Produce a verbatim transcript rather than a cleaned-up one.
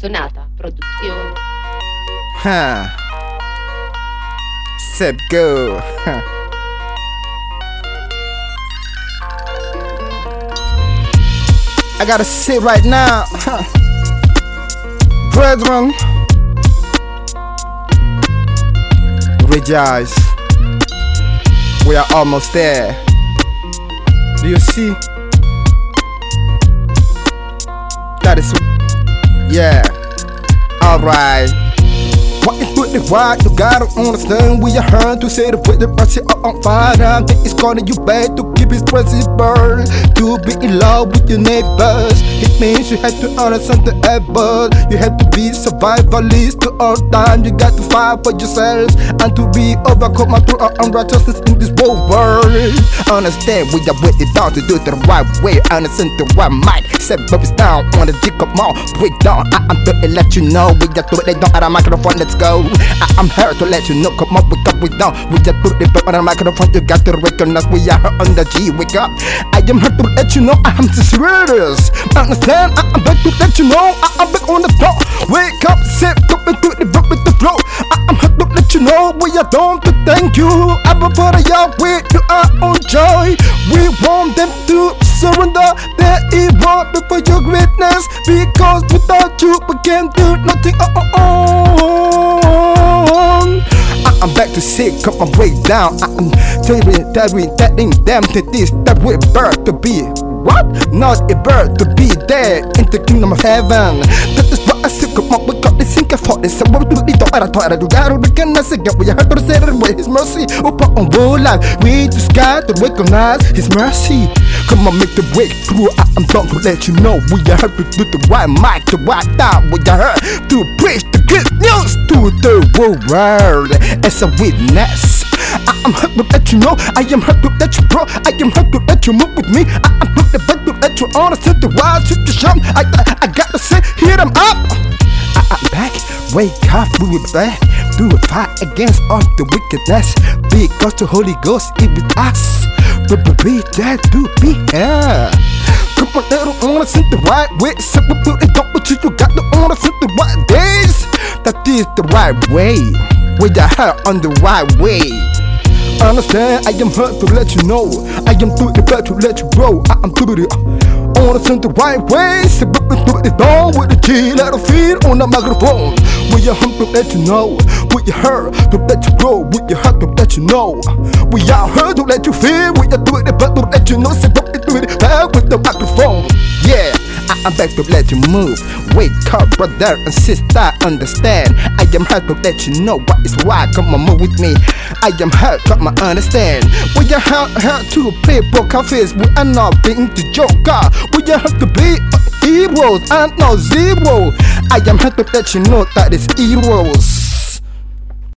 Sonata Produzioni. Huh. Seb go. Huh. I gotta say right now, huh. Brethren, rejoice. We are almost there. Do you see? That is, yeah. Alright. What is with the why? You gotta understand we are hard to say the way the party are on fire. I think it's calling you back to keep it principle. To be in love with your neighbors. It means you have to understand the effort. You have to be survivalist to all time. You got to fight for yourselves and to be overcome through our unrighteousness in this whole world. Understand we are with it down to do it the right way. Understand the right mic. Set bubbles down on the dick of more. Break down. I am to let you know we just do it. They don't have a microphone. Let's go. I am here to let you know. Come up, wake up, we down. We just put it back on the microphone. You got to recognize we are here on the G. Wake up. I am here to let you know I am serious. Understand? I am back to let you know I am back on the floor. Wake up, sit up and do the book with the flow. I am here to let you know we are done to thank you. I prefer the Yahweh to our own joy. We want them to surrender their evil before your greatness. Because without you we can't do nothing. Oh, oh, oh. I am back to say, come on, break down. I am telling, telling, telling them to this that we're birth to be. What? Not a bird to be there in the kingdom of heaven. That is what I said. Come on, we got this sinking for this. So what do we do? I thought I do that. We can say again. We have to say that with His mercy. Upon on roll life, we just got to recognize His mercy. Come on, make the breakthrough. I am done to let you know we are here to do the right mic, the right time. We are here to preach the good news to the whole world as a witness. I am here to let you know. I am here to let you grow. I am here to let you move with me. I am here to back to let you understand the wild situation. I I gotta say, hear them up. I am back. Wake up, we will back. Do a fight against all the wickedness. Because the Holy Ghost is with us. But be there to be here. Come on, they don't understand the right way. So we put it up, but you got to understand the right days. That is the right way. We are here on the right way. Understand, I am here to let you know. I am to the back to let you grow. I am to the understand the right way. So we can do it down with the G. Let us feel on the microphone. We are here to let you know. We are here to let you grow. We are here to let you know. We are here to let you feel. We are doing it back to let you know. So we can do it back with the microphone. Yeah. I am back to let you move. Wake up, brother and sister, understand. I am here to let you know what is right. Come on, move with me. I am here, come on, understand. We are here, here to play poker face. We are not being the joker. We are here to be heroes and not zero. I am here to let you know that it's heroes.